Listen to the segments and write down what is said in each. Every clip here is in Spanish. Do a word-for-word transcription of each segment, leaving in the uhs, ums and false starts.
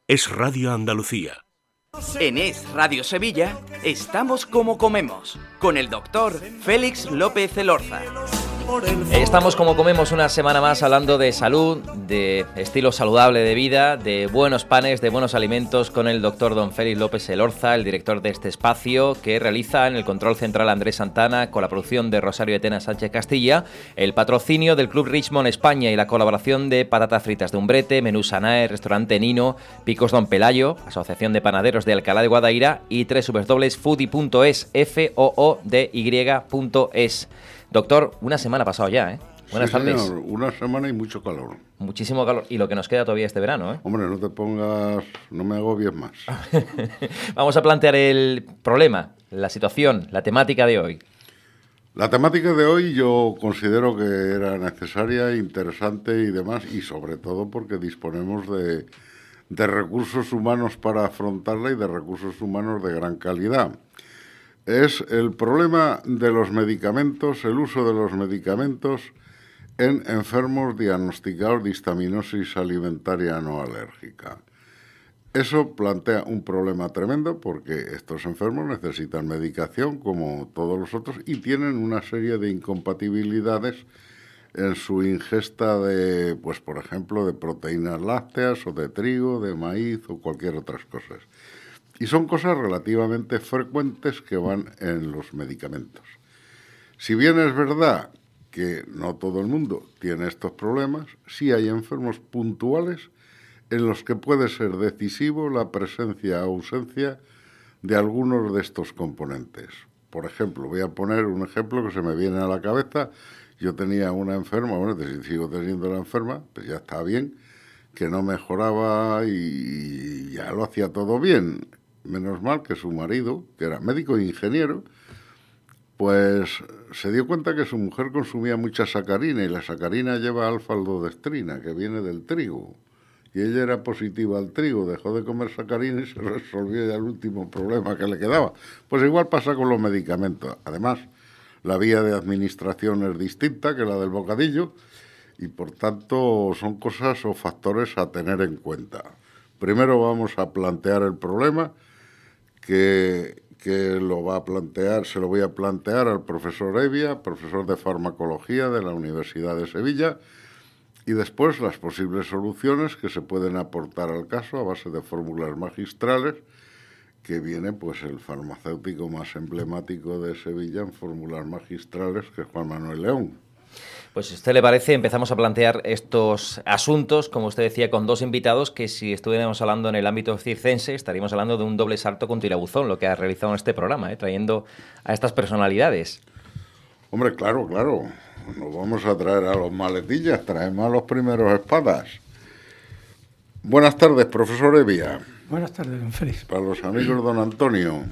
Es Radio Andalucía. En Es Radio Sevilla, estamos como comemos, con el doctor Félix López Elorza. Estamos como comemos una semana más hablando de salud, de estilo saludable de vida, de buenos panes, de buenos alimentos con el doctor don Félix López Elorza, el director de este espacio que realiza en el control central Andrés Santana con la producción de Rosario Etena Sánchez Castilla, el patrocinio del Club Richmond España y la colaboración de Patatas Fritas de Umbrete, Menú Sanae, Restaurante Nino, Picos Don Pelayo, Asociación de Panaderos de Alcalá de Guadaira y doble u doble u doble u punto foodie punto es, F O O D Y punto es. Doctor, una semana ha pasado ya, ¿eh? Buenas sí, tardes. Señor, una semana y mucho calor. Muchísimo calor. Y lo que nos queda todavía este verano, ¿eh? Hombre, no te pongas... no me agobies más. Vamos a plantear el problema, la situación, la temática de hoy. La temática de hoy yo considero que era necesaria, interesante y demás, y sobre todo porque disponemos de, de recursos humanos para afrontarla y de recursos humanos de gran calidad. Es el problema de los medicamentos, el uso de los medicamentos en enfermos diagnosticados de histaminosis alimentaria no alérgica. Eso plantea un problema tremendo porque estos enfermos necesitan medicación como todos los otros y tienen una serie de incompatibilidades en su ingesta de, pues por ejemplo, de proteínas lácteas o de trigo, de maíz o cualquier otras cosas. Y son cosas relativamente frecuentes que van en los medicamentos. Si bien es verdad que no todo el mundo tiene estos problemas, sí hay enfermos puntuales en los que puede ser decisivo la presencia o ausencia de algunos de estos componentes. Por ejemplo, voy a poner un ejemplo que se me viene a la cabeza. Yo tenía una enferma, bueno, sigo teniendo la enferma, pues ya está bien, que no mejoraba y ya lo hacía todo bien. Menos mal que su marido, que era médico e ingeniero, pues se dio cuenta que su mujer consumía mucha sacarina y la sacarina lleva alfa-aldodestrina, que viene del trigo. Y ella era positiva al trigo, dejó de comer sacarina y se resolvió ya el último problema que le quedaba. Pues igual pasa con los medicamentos. Además, la vía de administración es distinta que la del bocadillo y por tanto son cosas o factores a tener en cuenta. Primero vamos a plantear el problema que, que lo va a plantear, se lo voy a plantear al profesor Evia, profesor de farmacología de la Universidad de Sevilla, y después las posibles soluciones que se pueden aportar al caso a base de fórmulas magistrales, que viene pues el farmacéutico más emblemático de Sevilla en fórmulas magistrales, que es Juan Manuel León. Pues si a usted le parece, empezamos a plantear estos asuntos, como usted decía, con dos invitados que si estuviéramos hablando en el ámbito circense, estaríamos hablando de un doble salto con tirabuzón, lo que ha realizado en este programa, ¿eh? Trayendo a estas personalidades. Hombre, claro, claro. Nos vamos a traer a los maletillas, traemos a los primeros espadas. Buenas tardes, profesor Evia. Buenas tardes, don Félix. Para los amigos don Antonio.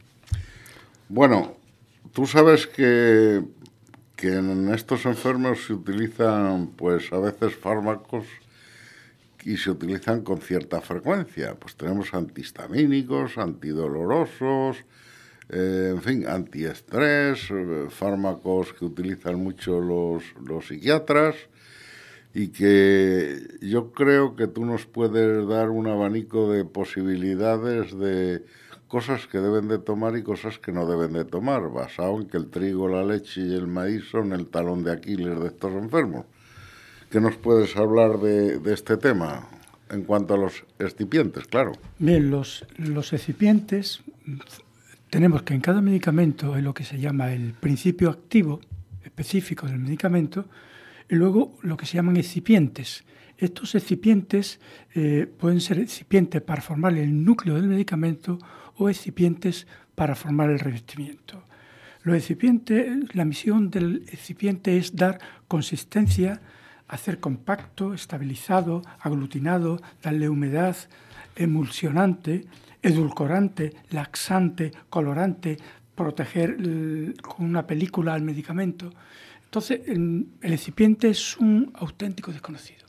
Bueno, tú sabes que... que en estos enfermos se utilizan, pues a veces fármacos y se utilizan con cierta frecuencia. Pues tenemos antihistamínicos, antidolorosos, eh, en fin, antiestrés, eh, fármacos que utilizan mucho los, los psiquiatras y que yo creo que tú nos puedes dar un abanico de posibilidades de cosas que deben de tomar y cosas que no deben de tomar, basado en que el trigo, la leche y el maíz son el talón de Aquiles de estos enfermos. ¿Qué nos puedes hablar de, de este tema en cuanto a los excipientes, claro? Bien, los, los excipientes, tenemos que en cada medicamento hay lo que se llama el principio activo específico del medicamento y luego lo que se llaman excipientes. Estos excipientes eh, pueden ser excipientes para formar el núcleo del medicamento o excipientes para formar el revestimiento. Los excipientes, la misión del excipiente es dar consistencia, hacer compacto, estabilizado, aglutinado, darle humedad, emulsionante, edulcorante, laxante, colorante, proteger el, con una película al medicamento. Entonces, el, el excipiente es un auténtico desconocido.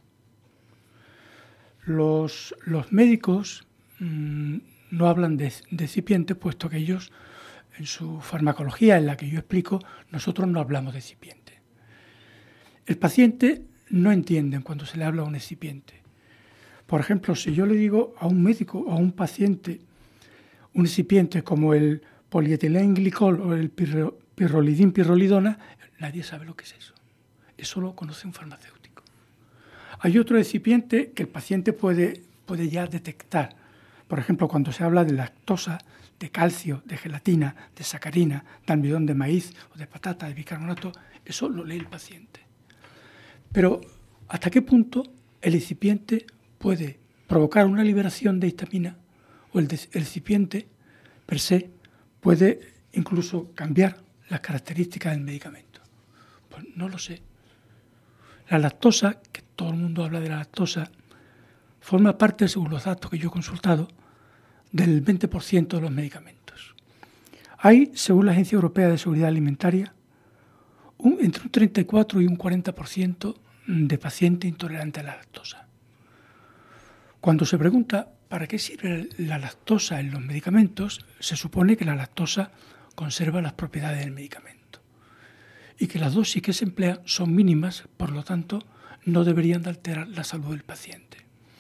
Los, los médicos mmm, no hablan de, de excipientes, puesto que ellos, en su farmacología, en la que yo explico, nosotros no hablamos de excipiente. El paciente no entiende cuando se le habla de un excipiente, Por ejemplo, si yo le digo a un médico o a un paciente un excipiente como el polietilenglicol o el pirro, pirrolidin pirrolidona, nadie sabe lo que es eso. Eso lo conoce un farmacéutico. Hay otro excipiente que el paciente puede, puede ya detectar. Por ejemplo, cuando se habla de lactosa, de calcio, de gelatina, de sacarina, de almidón de maíz o de patata, de bicarbonato, eso lo lee el paciente. Pero, ¿hasta qué punto el excipiente puede provocar una liberación de histamina o el, de, el excipiente per se puede incluso cambiar las características del medicamento? Pues no lo sé. La lactosa, que todo el mundo habla de la lactosa, forma parte, según los datos que yo he consultado, del veinte por ciento de los medicamentos. Hay, según la Agencia Europea de Seguridad Alimentaria, un, entre un treinta y cuatro y un cuarenta por ciento de pacientes intolerantes a la lactosa. Cuando se pregunta para qué sirve la lactosa en los medicamentos, se supone que la lactosa conserva las propiedades del medicamento y que las dosis que se emplean son mínimas, por lo tanto, no deberían de alterar la salud del paciente.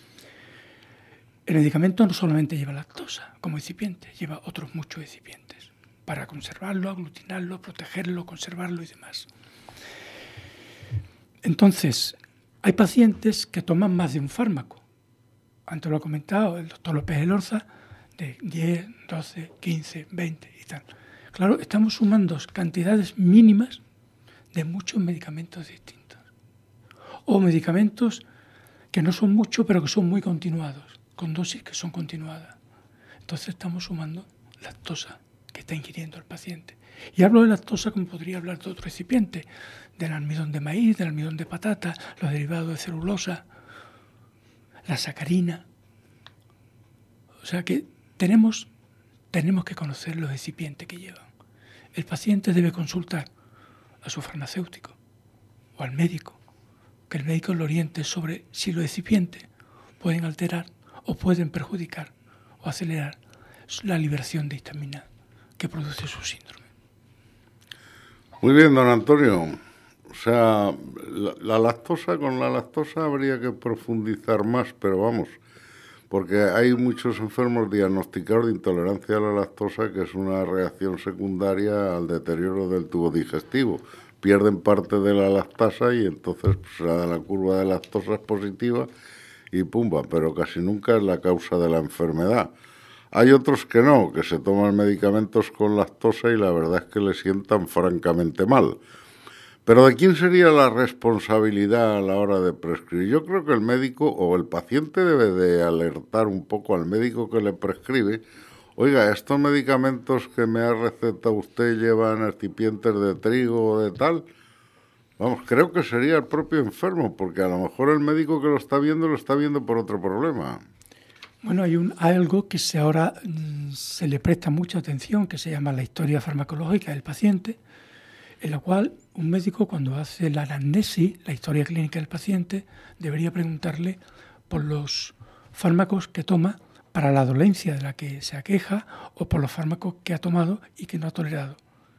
El medicamento no solamente lleva lactosa como excipiente, lleva otros muchos excipientes para conservarlo, aglutinarlo, protegerlo, conservarlo y demás. Entonces, hay pacientes que toman más de un fármaco. Antes lo ha comentado el doctor López Elorza, de diez, doce, quince, veinte y tal. Claro, estamos sumando cantidades mínimas de muchos medicamentos distintos. O medicamentos que no son muchos, pero que son muy continuados, con dosis que son continuadas. Entonces estamos sumando lactosa que está ingiriendo el paciente. Y hablo de lactosa como podría hablar de otro excipiente, del almidón de maíz, del almidón de patata, los derivados de celulosa, la sacarina. O sea que tenemos, tenemos que conocer los excipientes que llevan. El paciente debe consultar a su farmacéutico o al médico, que el médico lo oriente sobre si los excipientes pueden alterar o pueden perjudicar o acelerar la liberación de histamina que produce su síndrome. Muy bien, don Antonio. O sea, la, la lactosa, con la lactosa habría que profundizar más, pero vamos, porque hay muchos enfermos diagnosticados de intolerancia a la lactosa, que es una reacción secundaria al deterioro del tubo digestivo. Pierden parte de la lactasa y entonces pues, la curva de lactosa es positiva y pumba, pero casi nunca es la causa de la enfermedad. Hay otros que no, que se toman medicamentos con lactosa y la verdad es que le sientan francamente mal. Pero ¿de quién sería la responsabilidad a la hora de prescribir? Yo creo que el médico o el paciente debe de alertar un poco al médico que le prescribe. Oiga, estos medicamentos que me ha recetado usted llevan excipientes de trigo o de tal. Vamos, creo que sería el propio enfermo, porque a lo mejor el médico que lo está viendo lo está viendo por otro problema. Bueno, hay, un, hay algo que se ahora mmm, se le presta mucha atención, que se llama la historia farmacológica del paciente, en la cual un médico, cuando hace la anamnesis, la historia clínica del paciente, debería preguntarle por los fármacos que toma para la dolencia de la que se aqueja o por los fármacos que ha tomado y que no ha tolerado.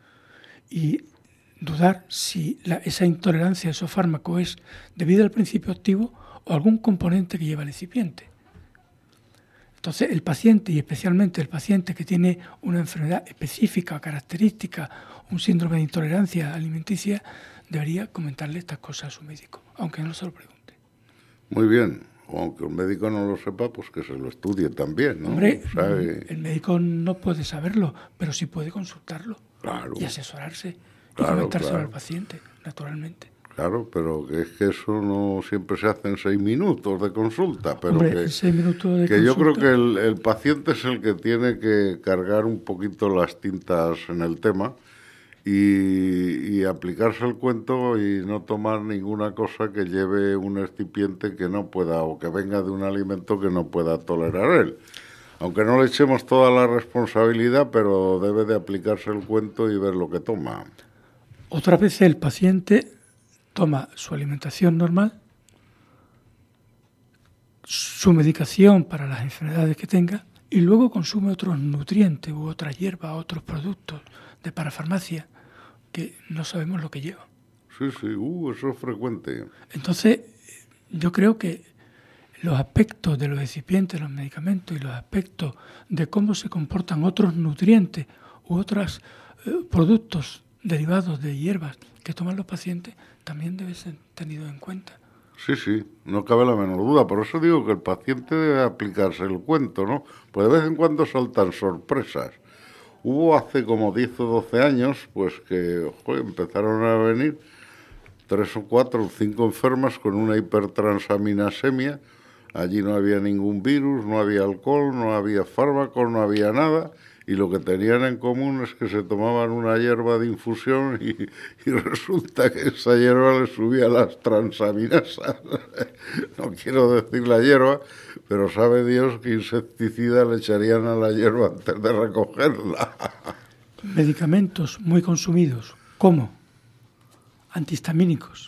Y dudar si la, esa intolerancia a esos fármacos es debido al principio activo o algún componente que lleva el excipiente. Entonces, el paciente, y especialmente el paciente que tiene una enfermedad específica, característica, un síndrome de intolerancia alimenticia, debería comentarle estas cosas a su médico, aunque no se lo pregunte. Muy bien. O aunque un médico no lo sepa, pues que se lo estudie también, ¿no? Hombre, o sea, eh... el médico no puede saberlo, pero sí puede consultarlo. Claro. Y asesorarse y claro, comentárselo claro. al paciente, naturalmente. Claro, pero que es que eso no siempre se hace en seis minutos de consulta. Pero Hombre, que, en seis minutos de que consulta. yo creo que el, el paciente es el que tiene que cargar un poquito las tintas en el tema y, y aplicarse el cuento y no tomar ninguna cosa que lleve un excipiente que no pueda o que venga de un alimento que no pueda tolerar él. Aunque no le echemos toda la responsabilidad, pero debe de aplicarse el cuento y ver lo que toma. Otras veces el paciente toma su alimentación normal, su medicación para las enfermedades que tenga y luego consume otros nutrientes u otras hierbas, otros productos de parafarmacia que no sabemos lo que llevan. Sí, sí, uh, eso es frecuente. Entonces, yo creo que los aspectos de los excipientes, los medicamentos y los aspectos de cómo se comportan otros nutrientes u otros eh, productos derivados de hierbas que toman los pacientes también debe ser tenido en cuenta. Sí, sí, no cabe la menor duda. Por eso digo que el paciente debe aplicarse el cuento, ¿no? Pues de vez en cuando saltan sorpresas. Hubo hace como diez o doce años, pues que joder, empezaron a venir tres o cuatro o cinco enfermas con una hipertransaminasemia. Allí no había ningún virus, no había alcohol, no había fármacos, no había nada. Y lo que tenían en común es que se tomaban una hierba de infusión y, y resulta que esa hierba le subía las transaminasas. No quiero decir la hierba, pero sabe Dios qué insecticida le echarían a la hierba antes de recogerla. Medicamentos muy consumidos, como antihistamínicos,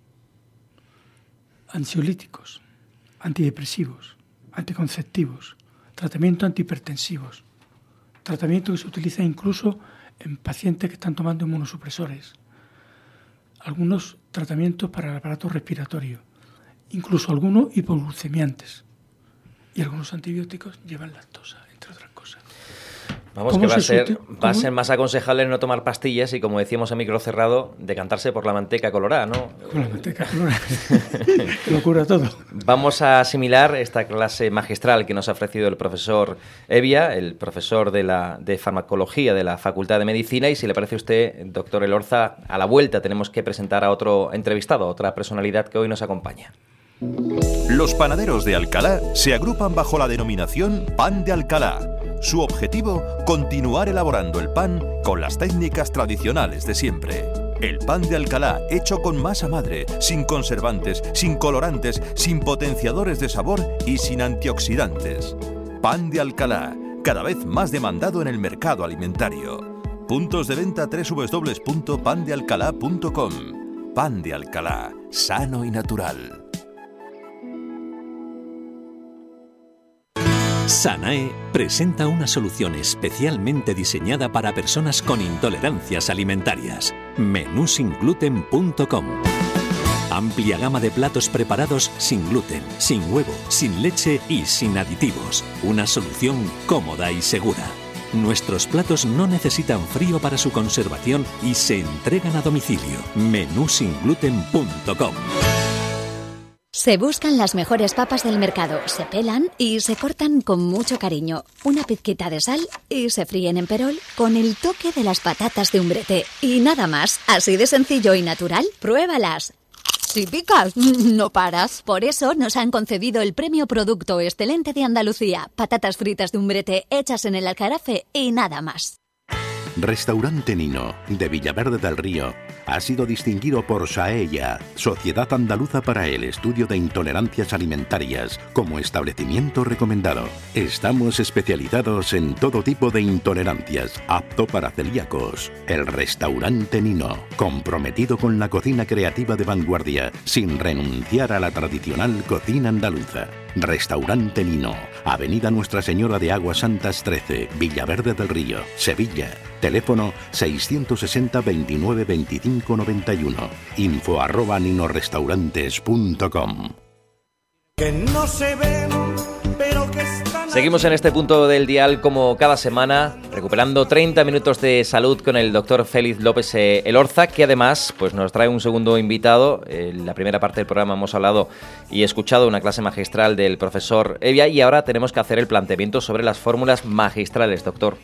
ansiolíticos, antidepresivos, anticonceptivos, tratamientos antihipertensivos, tratamiento que se utiliza incluso en pacientes que están tomando inmunosupresores, algunos tratamientos para el aparato respiratorio, incluso algunos hipoglucemiantes, y algunos antibióticos llevan lactosa, entre otras cosas. Vamos, que va a, ser, va a ser más aconsejable no tomar pastillas y, como decíamos a micro cerrado, decantarse por la manteca colorada, ¿no? Con la manteca colorada, que lo cura todo. Vamos a asimilar esta clase magistral que nos ha ofrecido el profesor Evia, el profesor de, la, de farmacología de la Facultad de Medicina, y si le parece a usted, doctor Elorza, a la vuelta tenemos que presentar a otro entrevistado, a otra personalidad que hoy nos acompaña. Los panaderos de Alcalá se agrupan bajo la denominación Pan de Alcalá. Su objetivo, continuar elaborando el pan con las técnicas tradicionales de siempre. El pan de Alcalá hecho con masa madre, sin conservantes, sin colorantes, sin potenciadores de sabor y sin antioxidantes. Pan de Alcalá, cada vez más demandado en el mercado alimentario. Puntos de venta doble u doble u doble u punto pan de alcalá punto com. Pan de Alcalá, sano y natural. Sanae presenta una solución especialmente diseñada para personas con intolerancias alimentarias. menú sin gluten punto com. Amplia gama de platos preparados sin gluten, sin huevo, sin leche y sin aditivos. Una solución cómoda y segura. Nuestros platos no necesitan frío para su conservación y se entregan a domicilio. menú sin gluten punto com. Se buscan las mejores papas del mercado, se pelan y se cortan con mucho cariño. Una pizquita de sal y se fríen en perol con el toque de las patatas de Umbrete. Y nada más, así de sencillo y natural, pruébalas. Si picas, no paras. Por eso nos han concedido el premio Producto Excelente de Andalucía. Patatas fritas de Umbrete hechas en el Aljarafe y nada más. Restaurante Nino, de Villaverde del Río, ha sido distinguido por SAEA, Sociedad Andaluza para el Estudio de Intolerancias Alimentarias, como establecimiento recomendado. Estamos especializados en todo tipo de intolerancias, apto para celíacos. El Restaurante Nino, comprometido con la cocina creativa de vanguardia, sin renunciar a la tradicional cocina andaluza. Restaurante Nino, Avenida Nuestra Señora de Aguas Santas trece, Villaverde del Río, Sevilla. Teléfono seiscientos sesenta, veintinueve, veinticinco, noventa y uno. Info arroba ninorestaurantes punto com. Que no se ven, pero que están... Seguimos en este punto del dial como cada semana, recuperando treinta minutos de salud con el doctor Félix López Elorza, que además pues nos trae un segundo invitado. En la primera parte del programa hemos hablado y escuchado una clase magistral del profesor Evia, y ahora tenemos que hacer el planteamiento sobre las fórmulas magistrales, doctor.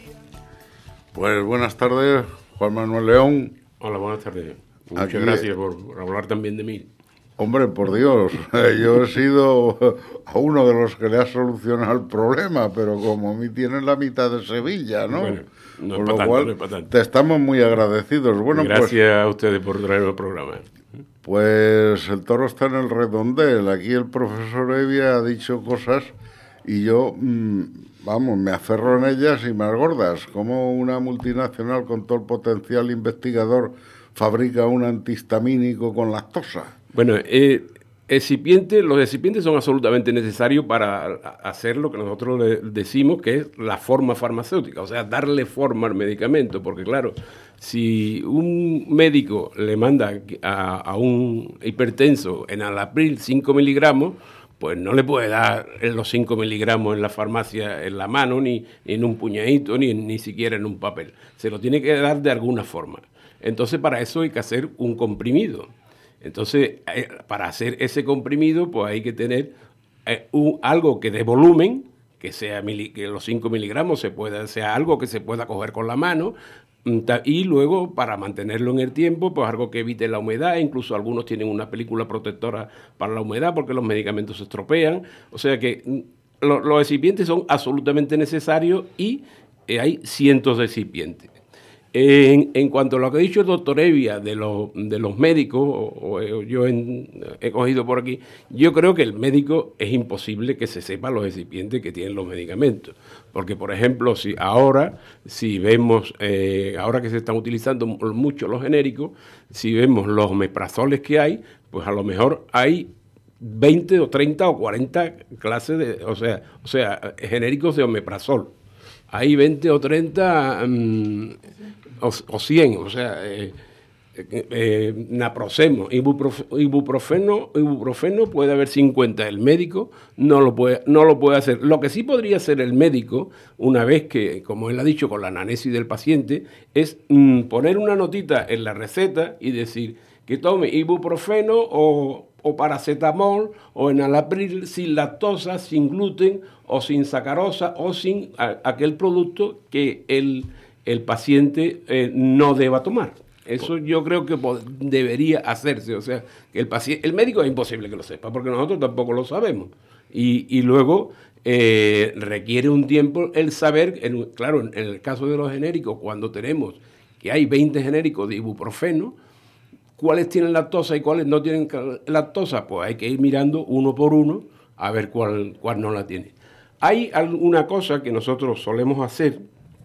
Pues buenas tardes, Juan Manuel León. Hola, buenas tardes. Muchas Aquí, gracias por, por hablar también de mí. Hombre, por Dios, yo he sido uno de los que le ha solucionado el problema, pero como a mí tienes la mitad de Sevilla, ¿no? Bueno, no por es lo para cual tanto, no es para tanto. Te estamos muy agradecidos. Bueno, gracias pues, a ustedes por traerme el programa. Pues el toro está en el redondel. Aquí el profesor Evia ha dicho cosas y yo... Mmm, Vamos, me aferro en ellas y más gordas. Como una multinacional con todo el potencial investigador fabrica un antihistamínico con lactosa. Bueno, eh, excipientes, los excipientes son absolutamente necesarios para hacer lo que nosotros le decimos que es la forma farmacéutica, o sea, darle forma al medicamento, porque claro, si un médico le manda a, a un hipertenso en Enalapril cinco miligramos, pues no le puede dar los cinco miligramos en la farmacia en la mano, ni, ni en un puñadito, ni, ni siquiera en un papel. Se lo tiene que dar de alguna forma. Entonces, para eso hay que hacer un comprimido. Entonces, eh, para hacer ese comprimido, pues hay que tener eh, un, algo que dé volumen, que sea mili, que los cinco miligramos se pueda, sea algo que se pueda coger con la mano, y luego para mantenerlo en el tiempo, pues algo que evite la humedad. Incluso algunos tienen una película protectora para la humedad porque los medicamentos se estropean. O sea que lo, los excipientes son absolutamente necesarios y eh, hay cientos de excipientes. En, en cuanto a lo que ha dicho el doctor Evia de, lo, de los médicos, o, o yo en, he cogido por aquí, yo creo que el médico es imposible que se sepa los excipientes que tienen los medicamentos. Porque, por ejemplo, si ahora, si vemos, eh, ahora que se están utilizando mucho los genéricos, si vemos los omeprazoles que hay, pues a lo mejor hay veinte o treinta o cuarenta clases de, o sea, o sea, genéricos de omeprazol. Hay veinte o treinta um, o, o cien, o sea, eh, eh, eh, naproxeno, ibuprof, ibuprofeno, ibuprofeno puede haber cincuenta. El médico no lo puede, no lo puede hacer. Lo que sí podría hacer el médico, una vez que, como él ha dicho, con la anamnesis del paciente, es mm, poner una notita en la receta y decir que tome ibuprofeno o, o paracetamol o enalapril sin lactosa, sin gluten o sin sacarosa o sin a, aquel producto que el, el paciente eh, no deba tomar. Eso yo creo que pod- debería hacerse. O sea, que el paciente, el médico es imposible que lo sepa, porque nosotros tampoco lo sabemos. Y, y luego eh, requiere un tiempo el saber, en, claro, en el caso de los genéricos, cuando tenemos que hay veinte genéricos de ibuprofeno, ¿cuáles tienen lactosa y cuáles no tienen lactosa? Pues hay que ir mirando uno por uno a ver cuál, cuál no la tiene. Hay alguna cosa que nosotros solemos hacer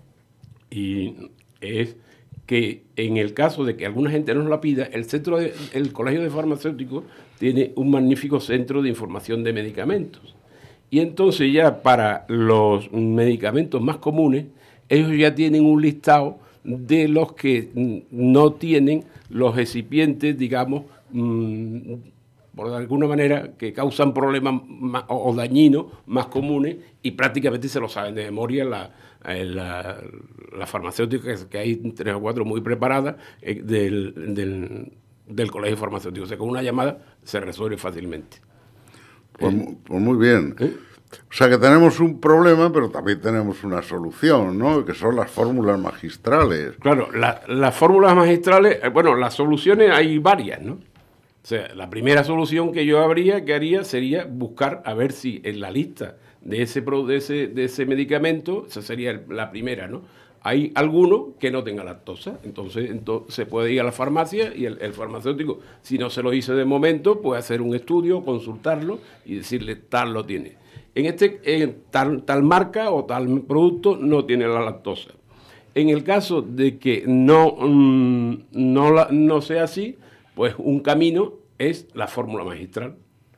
y es que en el caso de que alguna gente no nos la pida, el centro de, el Colegio de Farmacéuticos tiene un magnífico centro de información de medicamentos. Y entonces ya para los medicamentos más comunes, ellos ya tienen un listado de los que no tienen los excipientes, digamos, mmm, por alguna manera, que causan problemas más, o, o dañinos más comunes, y prácticamente se lo saben de memoria la, la, la farmacéutica, que hay tres o cuatro muy preparadas eh, del, del, del Colegio Farmacéutico. O sea, con una llamada se resuelve fácilmente. Pues, eh, pues muy bien. ¿eh? O sea que tenemos un problema, pero también tenemos una solución, ¿no? Que son las fórmulas magistrales. Claro, la, las fórmulas magistrales, eh, bueno, las soluciones hay varias, ¿no? O sea, la primera solución que yo habría, que haría, sería buscar a ver si en la lista de ese, de ese, de ese medicamento, esa sería el, la primera, ¿no? Hay alguno que no tenga lactosa, entonces, entonces se puede ir a la farmacia y el, el farmacéutico, si no se lo hizo de momento, puede hacer un estudio, consultarlo y decirle tal lo tiene. En este, en tal, tal marca o tal producto no tiene la lactosa. En el caso de que no, mmm, no, la, no sea así, pues un camino es la fórmula magistral.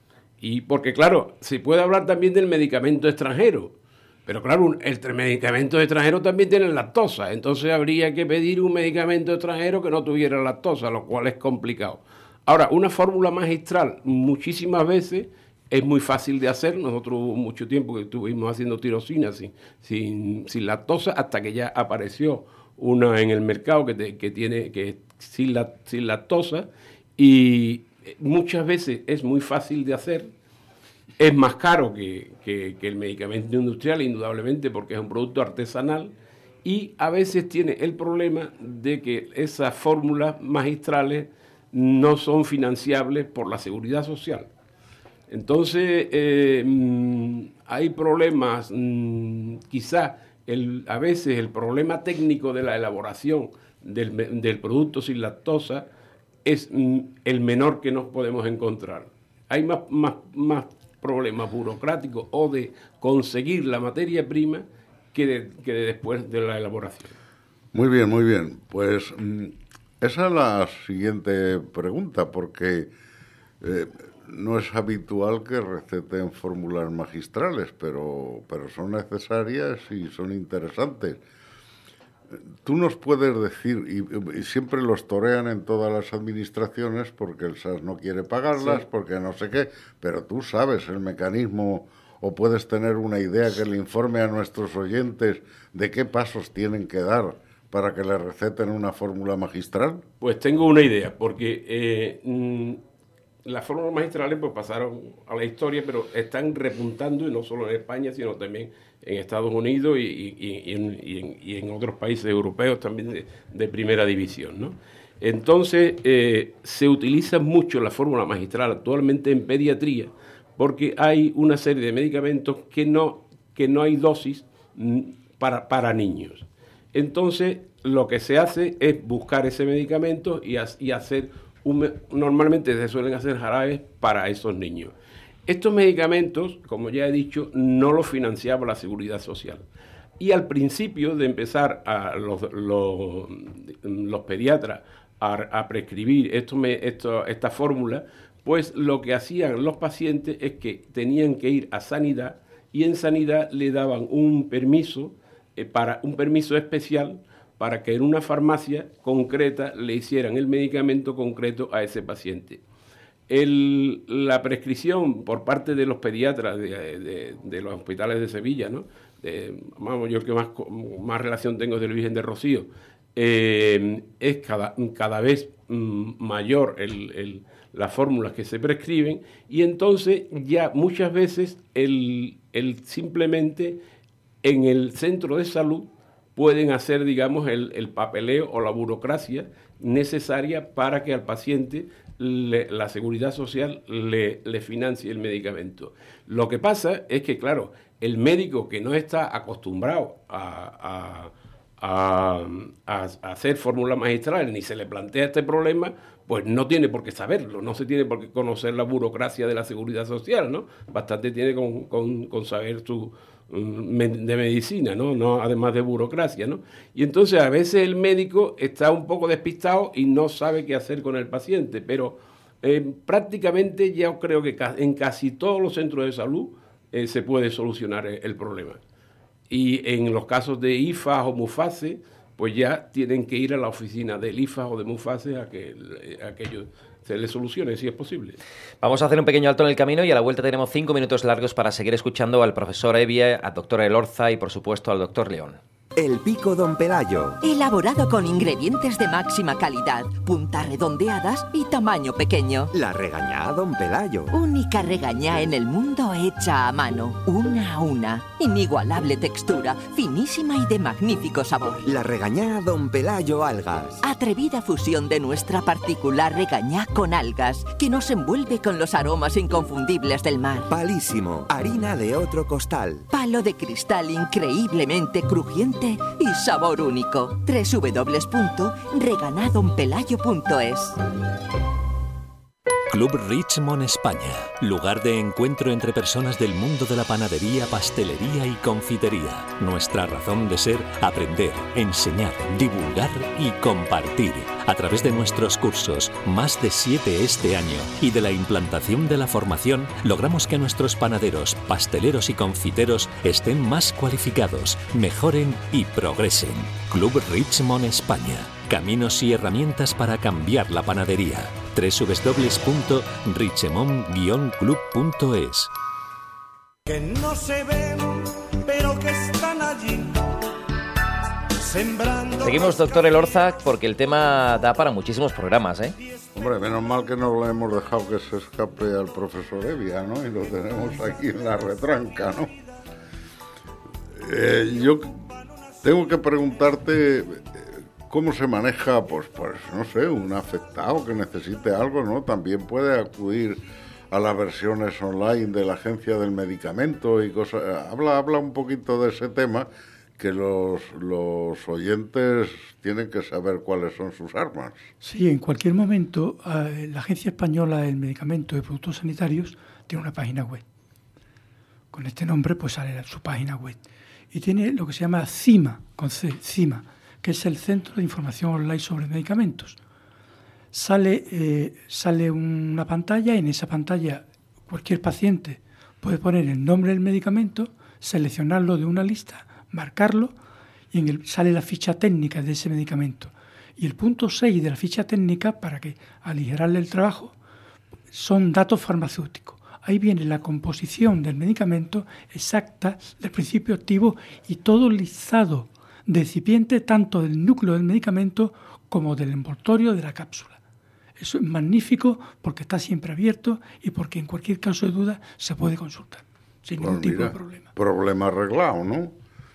Y porque, claro, se puede hablar también del medicamento extranjero, pero claro, el medicamento extranjero también tiene lactosa, entonces habría que pedir un medicamento extranjero que no tuviera lactosa, lo cual es complicado. Ahora, una fórmula magistral muchísimas veces es muy fácil de hacer. Nosotros hubo mucho tiempo que estuvimos haciendo tirosina sin, sin, sin lactosa, hasta que ya apareció una en el mercado que, te, que tiene que sin, la, sin lactosa, y muchas veces es muy fácil de hacer. Es más caro que, que, que el medicamento industrial, indudablemente, porque es un producto artesanal, y a veces tiene el problema de que esas fórmulas magistrales no son financiables por la seguridad social. Entonces, eh, mmm, hay problemas, mmm, quizá el, a veces el problema técnico de la elaboración del, del producto sin lactosa es mmm, el menor que nos podemos encontrar. Hay más, más, más problemas burocráticos o de conseguir la materia prima que, de, que de después de la elaboración. Muy bien, muy bien. Pues mmm, esa es la siguiente pregunta, porque eh, no es habitual que receten fórmulas magistrales, pero, pero son necesarias y son interesantes. tú nos puedes decir, y, y siempre los torean en todas las administraciones porque el S A S no quiere pagarlas, sí. porque no sé qué, pero tú sabes el mecanismo o puedes tener una idea que le informe a nuestros oyentes de qué pasos tienen que dar para que le receten una fórmula magistral. Pues tengo una idea, porque eh, mm, las fórmulas magistrales pues pasaron a la historia, pero están repuntando, y no solo en España, sino también en Estados Unidos y, y, y, en, y, en, y en otros países europeos también de, de primera división, ¿no? Entonces, eh, se utiliza mucho la fórmula magistral actualmente en pediatría, porque hay una serie de medicamentos que no, que no hay dosis para, para niños. Entonces, lo que se hace es buscar ese medicamento y, y hacer, un, normalmente se suelen hacer jarabes para esos niños. Estos medicamentos, como ya he dicho, no los financiaba la Seguridad Social. Y al principio de empezar a los, los, los pediatras a, a prescribir estos, estos, esta fórmula, pues lo que hacían los pacientes es que tenían que ir a Sanidad y en Sanidad le daban un permiso, eh, para, un permiso especial para que en una farmacia concreta le hicieran el medicamento concreto a ese paciente. El, la prescripción por parte de los pediatras de, de, de los hospitales de Sevilla, ¿no? De, vamos, yo el que más, más relación tengo es del Virgen de Rocío, eh, es cada, cada vez mm, mayor el, el, las fórmulas que se prescriben, y entonces ya muchas veces el, el simplemente en el centro de salud pueden hacer, digamos, el, el papeleo o la burocracia necesaria para que al paciente le, la Seguridad Social le, le financie el medicamento. Lo que pasa es que, claro, el médico que no está acostumbrado a, a, a, a, a hacer fórmulas magistrales ni se le plantea este problema, pues no tiene por qué saberlo, no se tiene por qué conocer la burocracia de la Seguridad Social, ¿no? Bastante tiene con, con, con saber su de medicina, ¿no? No, además de burocracia, ¿no? Y entonces a veces el médico está un poco despistado y no sabe qué hacer con el paciente, pero eh, prácticamente ya creo que ca en casi todos los centros de salud eh, se puede solucionar el, el problema. Y en los casos de I F A o MUFASE, pues ya tienen que ir a la oficina del I F A o de MUFASE a que aquello se le solucione, si es posible. Vamos a hacer un pequeño alto en el camino y a la vuelta tenemos cinco minutos largos para seguir escuchando al profesor Evia, al doctor Elorza y, por supuesto, al doctor León. El pico Don Pelayo. Elaborado con ingredientes de máxima calidad, puntas redondeadas y tamaño pequeño. La regañá Don Pelayo. Única regañá en el mundo hecha a mano, una a una. Inigualable textura, finísima y de magnífico sabor. La regañá Don Pelayo Algas. Atrevida fusión de nuestra particular regañá con algas, que nos envuelve con los aromas inconfundibles del mar. Palísimo, harina de otro costal. Palo de cristal increíblemente crujiente y sabor único. doble u doble u doble u punto reganadonpelayo punto es. Club Richmond España, lugar de encuentro entre personas del mundo de la panadería, pastelería y confitería. Nuestra razón de ser, aprender, enseñar, divulgar y compartir. A través de nuestros cursos, más de siete este año, y de la implantación de la formación, logramos que nuestros panaderos, pasteleros y confiteros estén más cualificados, mejoren y progresen. Club Richmond España. Caminos y herramientas para cambiar la panadería. doble u doble u doble u punto richemont guion club punto es. Que no se ven, pero que están allí. Sembrando. Seguimos, doctor Elorza, porque el tema da para muchísimos programas, ¿eh? Hombre, menos mal que no le hemos dejado que se escape al profesor Evia, ¿no? Y lo tenemos aquí en la retranca, ¿no? Eh, yo tengo que preguntarte cómo se maneja, pues, pues, no sé, un afectado que necesite algo, ¿no? También puede acudir a las versiones online de la Agencia del Medicamento y cosas. Habla, habla un poquito de ese tema, que los, los oyentes tienen que saber cuáles son sus armas. Sí, en cualquier momento eh, la Agencia Española del Medicamento y Productos Sanitarios tiene una página web. Con este nombre pues sale su página web. Y tiene lo que se llama CIMA, con C, CIMA, que es el Centro de Información Online sobre Medicamentos. Sale, eh, sale una pantalla y en esa pantalla cualquier paciente puede poner el nombre del medicamento, seleccionarlo de una lista, marcarlo y en el, sale la ficha técnica de ese medicamento. Y el punto seis de la ficha técnica, para que aligerarle el trabajo, son datos farmacéuticos. Ahí viene la composición del medicamento exacta, del principio activo y todo el listado de excipientes, tanto del núcleo del medicamento como del envoltorio de la cápsula. Eso es magnífico porque está siempre abierto y porque en cualquier caso de duda se puede consultar sin Pues ningún tipo mira, de problema. Problema arreglado, ¿no?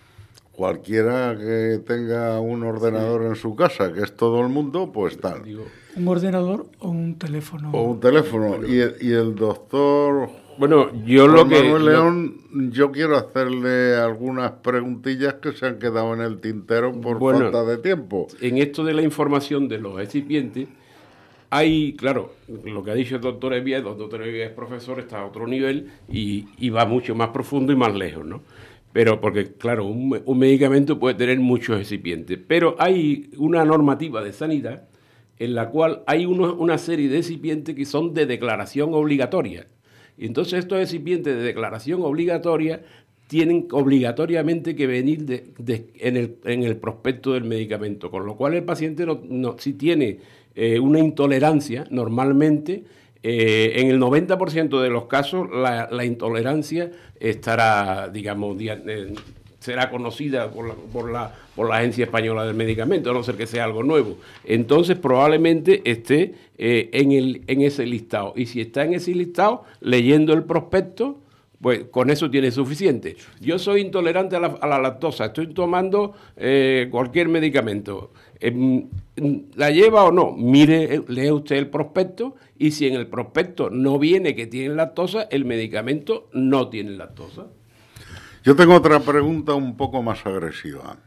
Cualquiera que tenga un ordenador en su casa, que es todo el mundo, pues tal. Un ordenador o un teléfono. O un teléfono. Y el, y el doctor... Bueno, yo lo que... Manuel León, lo... yo quiero hacerle algunas preguntillas que se han quedado en el tintero por bueno, falta de tiempo. En esto de la información de los excipientes, hay, claro, lo que ha dicho el doctor Evia, el doctor Evia es profesor, está a otro nivel y, y va mucho más profundo y más lejos, ¿no? Pero porque, claro, un, un medicamento puede tener muchos excipientes, pero hay una normativa de sanidad en la cual hay uno, una serie de excipientes que son de declaración obligatoria. Y entonces estos excipientes de declaración obligatoria tienen obligatoriamente que venir de, de, en, el, en el prospecto del medicamento, con lo cual el paciente, no, no, si tiene eh, una intolerancia, normalmente... Eh, en el noventa por ciento de los casos la, la intolerancia estará, digamos, dia, eh, será conocida por la, por, la, por la Agencia Española del Medicamento, a no ser que sea algo nuevo. Entonces probablemente esté eh, en, el, en ese listado. Y si está en ese listado, leyendo el prospecto, pues con eso tiene suficiente. Yo soy intolerante a la, a la lactosa, estoy tomando eh, cualquier medicamento. Eh, ¿La lleva o no? Mire, lee usted el prospecto y si en el prospecto no viene que tiene lactosa, el medicamento no tiene lactosa. Yo tengo otra pregunta un poco más agresiva.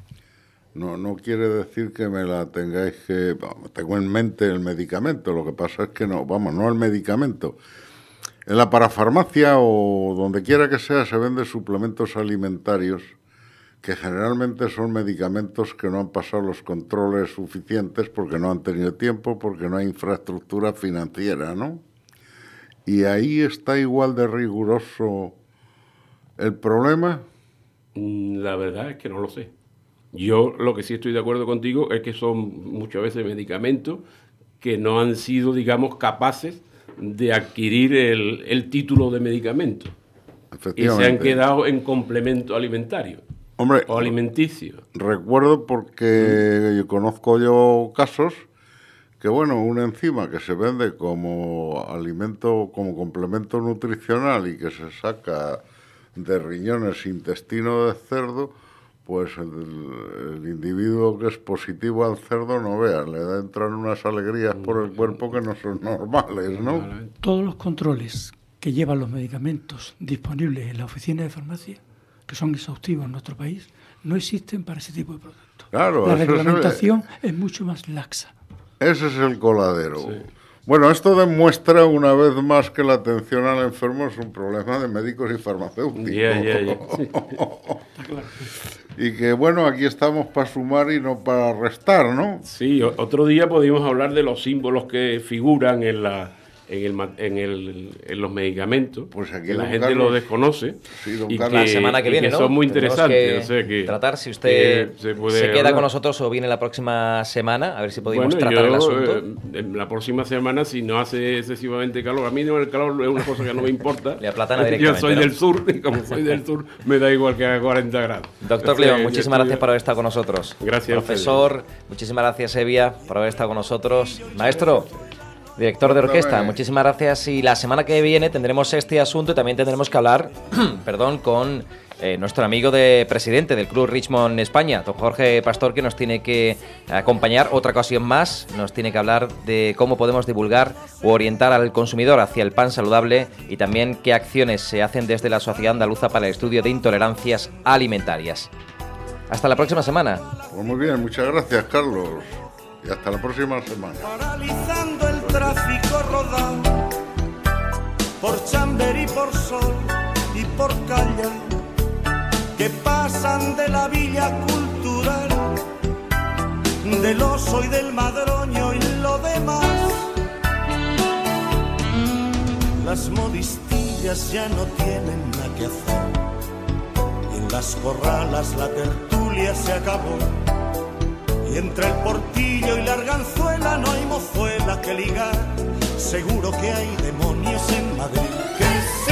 No, no quiere decir que me la tengáis que... Vamos, tengo en mente el medicamento, lo que pasa es que no, vamos, no el medicamento. En la parafarmacia o donde quiera que sea se venden suplementos alimentarios que generalmente son medicamentos que no han pasado los controles suficientes porque no han tenido tiempo, porque no hay infraestructura financiera, ¿no? Y ahí está igual de riguroso el problema. La verdad es que no lo sé. Yo lo que sí estoy de acuerdo contigo es que son muchas veces medicamentos que no han sido, digamos, capaces de adquirir el, el título de medicamento y se han quedado en complemento alimentario. Hombre, o alimenticio. Recuerdo porque yo conozco yo casos que, bueno, una enzima que se vende como alimento, como complemento nutricional y que se saca de riñones, intestino de cerdo, pues el, el individuo que es positivo al cerdo, no veas, le da entran unas alegrías por el cuerpo que no son normales, ¿no? Todos los controles que llevan los medicamentos disponibles en la oficina de farmacia, que son exhaustivos en nuestro país, no existen para ese tipo de productos. Claro, la reglamentación es, el, es mucho más laxa. Ese es el coladero. Sí. Bueno, esto demuestra una vez más que la atención al enfermo es un problema de médicos y farmacéuticos. Yeah, yeah, yeah. Sí. Y que, bueno, aquí estamos para sumar y no para restar, ¿no? Sí, otro día podríamos hablar de los símbolos que figuran en la... En, el, en, el, en los medicamentos, pues aquí que la gente Carlos, lo desconoce sí, y que, la semana que viene, que ¿no? son muy interesantes. Que o sea, que, tratar, si usted se, se queda hablar. con nosotros o viene la próxima semana, a ver si podemos bueno, tratar yo, el asunto. Eh, la próxima semana, si no hace excesivamente calor, a mí el calor es una cosa que no me importa. Le aplatana directamente. Yo soy ¿no? del sur, y como soy del sur, me da igual que haga cuarenta grados. Doctor León, sea, muchísimas gracias por haber estado con nosotros. Gracias. Profesor, Felipe. Muchísimas gracias, Evia, por haber estado con nosotros. Maestro, director de orquesta, muchísimas gracias. Y la semana que viene tendremos este asunto y también tendremos que hablar perdón, con eh, nuestro amigo de presidente del Club Richmond España, don Jorge Pastor, que nos tiene que acompañar otra ocasión más. Nos tiene que hablar de cómo podemos divulgar o orientar al consumidor hacia el pan saludable y también qué acciones se hacen desde la Sociedad Andaluza para el Estudio de Intolerancias Alimentarias. Hasta la próxima semana. Pues muy bien, muchas gracias, Carlos. Y hasta la próxima semana. Paralizando el tráfico rodado por Chamber y por Sol y por Calla, que pasan de la villa cultural, del Oso y del Madroño y lo demás. Las modistillas ya no tienen nada que hacer, y en las corralas la tertulia tertulia se acabó. Y entre el portillo y la arganzuela no hay mozuela que ligar. Seguro que hay demonios en Madrid. Que se